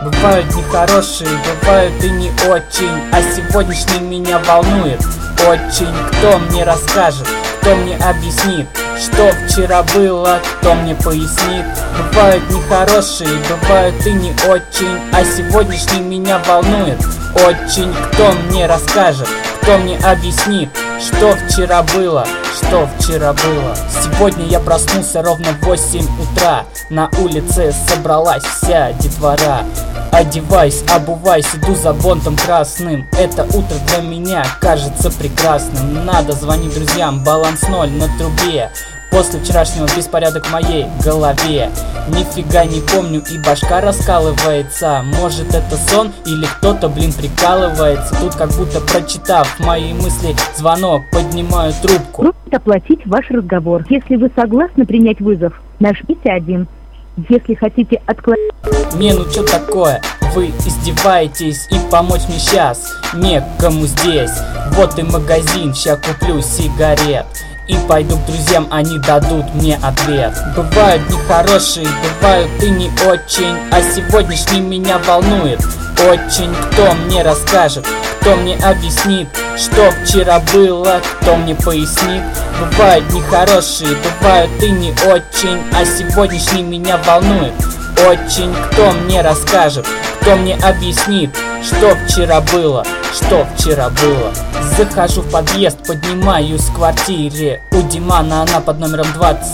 Бывают нехорошие, бывают и не очень, а сегодняшний меня волнует очень. Кто мне расскажет, кто мне объяснит, что вчера было, кто мне пояснит? Бывают нехорошие, бывают и не очень, а сегодняшний меня волнует очень. Кто мне расскажет, кто мне объяснит, что вчера было, что вчера было? Сегодня я проснулся ровно в 8 утра. На улице собралась вся детвора. Одеваюсь, обуваюсь, иду за бонтом красным. Это утро для меня кажется прекрасным. Надо звонить друзьям, баланс 0 на трубе. После вчерашнего беспорядок в моей голове. Нифига не помню и башка раскалывается. Может это сон или кто-то, прикалывается. Тут как будто прочитав мои мысли, звонок, поднимаю трубку. Просит оплатить ваш разговор. Если вы согласны принять вызов, нажмите 1. Если хотите отклонить... Не, ну чё такое? Вы издеваетесь и помочь мне сейчас некому здесь. Вот и магазин, ща куплю сигарет и пойду к друзьям, они дадут мне ответ. Бывают нехорошие, бывают и не очень, а сегодняшний меня волнует очень. Кто мне расскажет, кто мне объяснит, что вчера было, кто мне пояснит? Бывают нехорошие, бывают и не очень, а сегодняшний меня волнует очень. Кто мне расскажет, кто мне объяснит, что вчера было, что вчера было? Захожу в подъезд, поднимаюсь в квартире. У Димана она под номером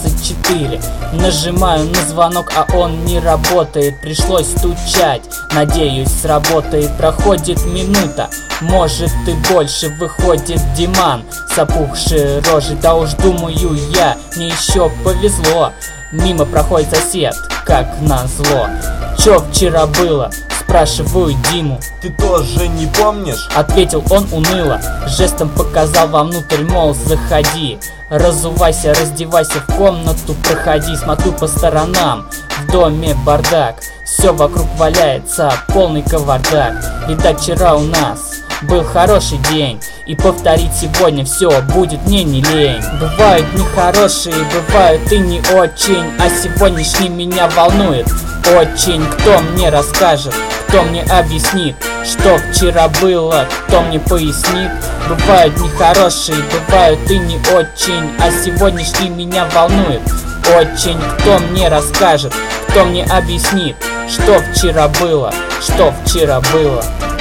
24. Нажимаю на звонок, а он не работает. Пришлось стучать, надеюсь сработает. Проходит минута, может и больше. Выходит Диман с опухшей рожей. Да уж думаю я, мне еще повезло. Мимо проходит сосед, как назло. Чё вчера было? Спрашиваю Диму. Ты тоже не помнишь? Ответил он уныло, жестом показал вовнутрь, мол, заходи. Разувайся, раздевайся, в комнату проходи. Смотрю по сторонам, в доме бардак. Все вокруг валяется, полный кавардак. Видать, вчера у нас был хороший день, и повторить сегодня все будет мне не лень. Бывают нехорошие, бывают и не очень, а сегодняшний меня волнует очень. Кто мне расскажет, кто мне объяснит, что вчера было, кто мне пояснит? Бывают нехорошие, бывают и не очень, а сегодняшний меня волнует очень. Кто мне расскажет, кто мне объяснит, что вчера было, что вчера было?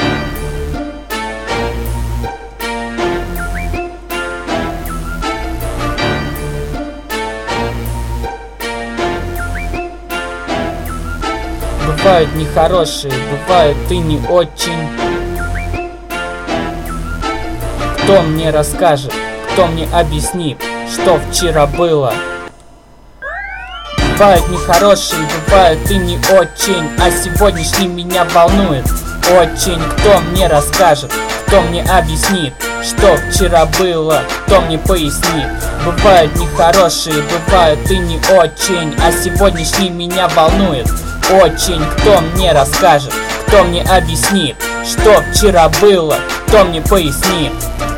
Бывают нехорошие, бывают и не очень. Кто мне расскажет, кто мне объяснит, что вчера было? Бывают нехорошие, бывают и не очень, а сегодняшний меня волнует очень. Кто мне расскажет, кто мне объяснит, что вчера было, кто мне пояснит? Бывают нехорошие, бывают и не очень, а сегодняшний меня волнует очень. Кто мне расскажет, кто мне объяснит, что вчера было, кто мне пояснит?